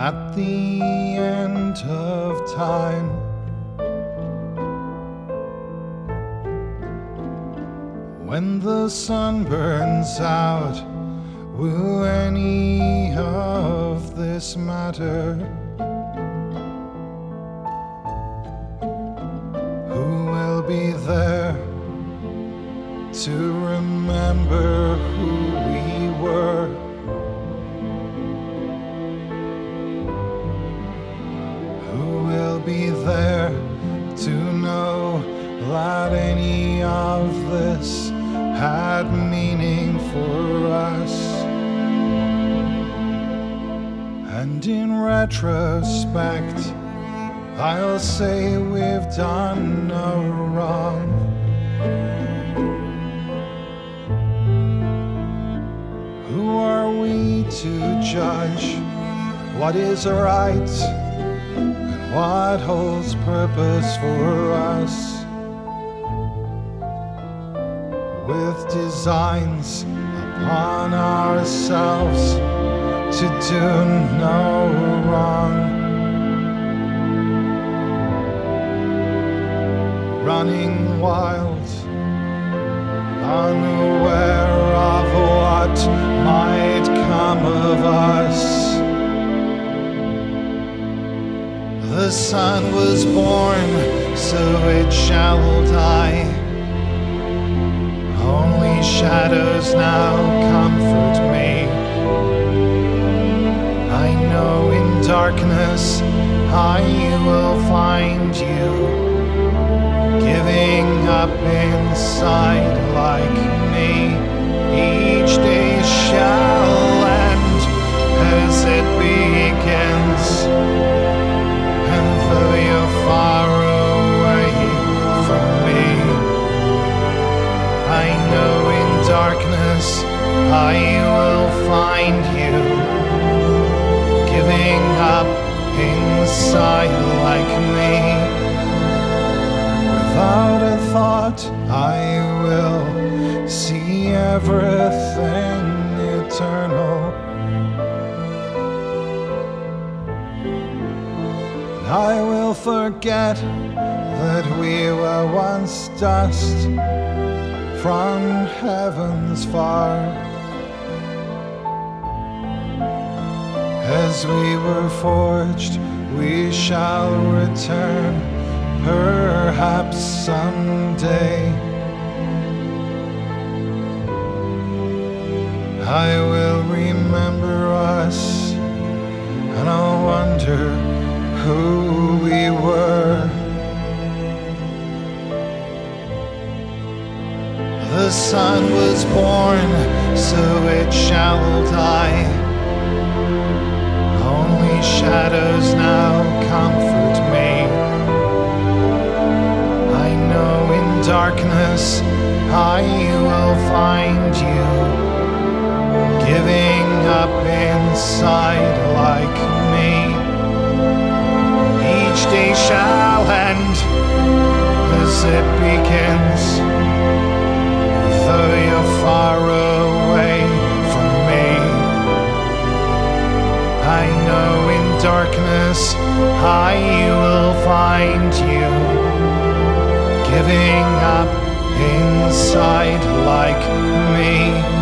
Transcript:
at the end of time. When the sun burns out, will any of this matter? Who will be there to remember who we were? Who will be there to know that any of this had meaning for us? And in retrospect, I'll say we've done no wrong. Who are we to judge what is right and what holds purpose for us? With designs upon ourselves to do no wrong, running wild, unaware of what might come of us. The sun was born, so it shall die. Only shadows now comfort me. I know in darkness I will find you, giving up inside like me. Each day shall end as it begins, and though you're far away from me, I know in darkness I will find you, giving up inside like me. Without a thought, I will see everything eternal. And I will forget that we were once dust from heavens far. As we were forged, we shall return, perhaps someday. I will remember us, and I'll wonder who we were. The sun was born, so it shall die. Only shadows now comfort me. I know in darkness I will find you, giving up inside like me. Each day shall end as it begins, though you're far away from me. I know in darkness I will find you, giving up inside like me.